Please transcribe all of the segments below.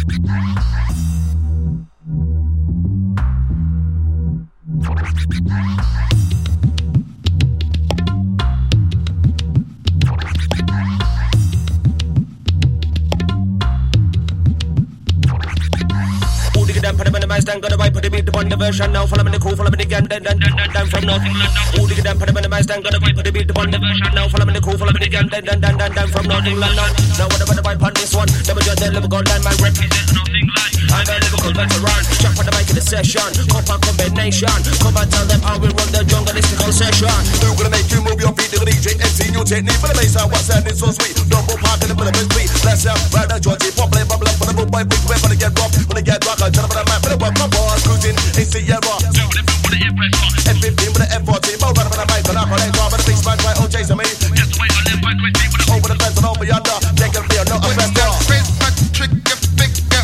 Stand got a vibe, put the beat upon the version now. Follow me the crew, follow me the gang, then from North England. Who dig it down, put them in the mind, stand got a vibe, put the beat upon the version now. Follow me the crew, follow me the gang, then from North England. Now whatever the vibe on this one, never judge that lyrical line, man represent North England. I'm a lyrical veteran, jump on the mic in the session, compa combination. Come and tell them how we run the jungle mystical session. Who gonna make you move your feet to the DJ MC? New technique for the bass, what's that? It's so sweet. Double park in the middle of the beat. Let's have right now, Georgie, pop, play, bubble up, for the boom boy, big whip, when they get rock, when they get rock, I tell them what I'm at, but it my boss cruising in Sierra. F15 with the F14, both running with the mic, but I'm running on the big spot by OJ. So me, just wait on them, over the fence and over yonder. They can feel no arrest. Trick, big girl.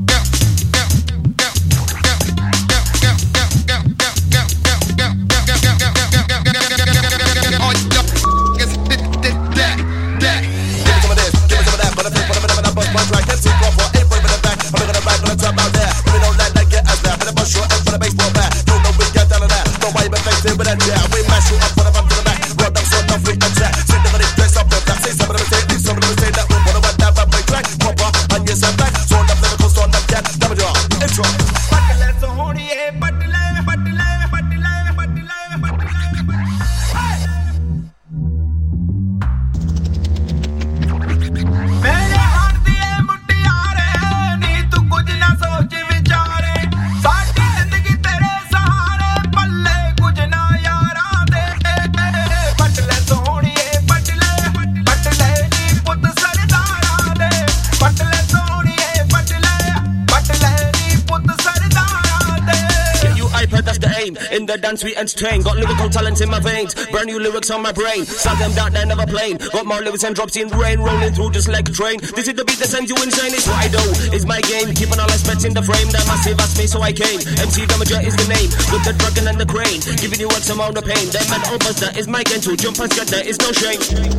In the dance we entertain, got lyrical talent in my veins, brand new lyrics on my brain, sound them down there never plain, got more lyrics and drops in the rain, rolling through just like a train. This is the beat that sends you insane, it's what I do, it's my game, keeping all aspects in the frame, that massive asked me so I came, MC Damager is the name, with the dragon and the crane, giving you X amount of pain, them and opens that is my game too, jump and get there, it's no shame. Give me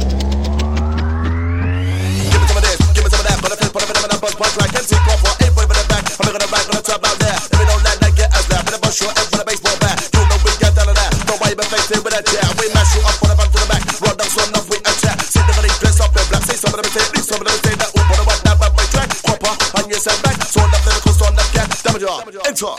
some of this, give me some of that, put a flip, put a bit of a buzz, punch like MC Crawford, for everybody with the back, I'm gonna ride on the top out there, if we don't let that get us there, put a bus short, for the baseball bat. With that jab, we mash you up on the back to the back. Run down so enough we attack. See the really dress up in black. Say some of them say this, some of them say that. Who put a one down by my track? Copper on your side back. So enough lyrical, so enough cat. Damage up, intro.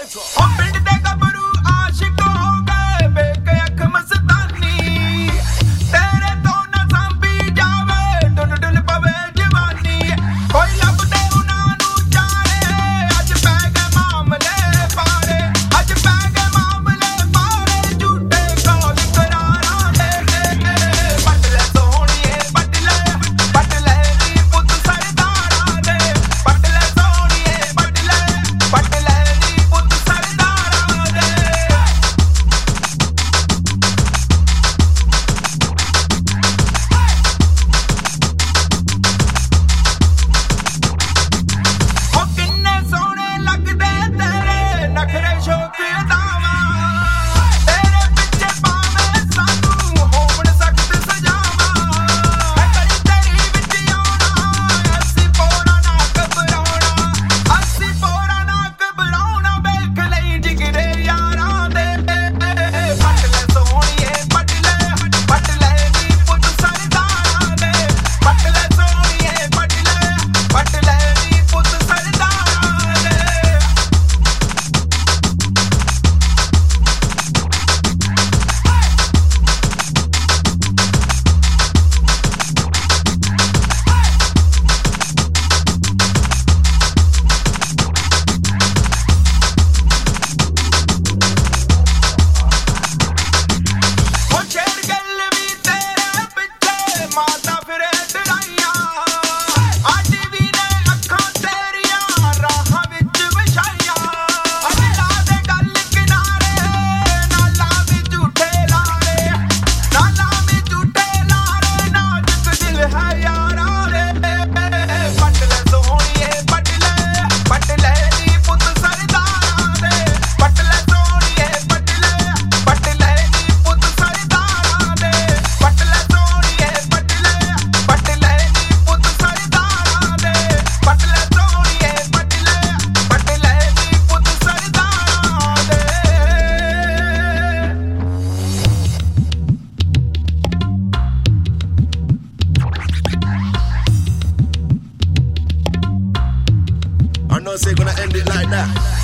gonna say, gonna end it like that.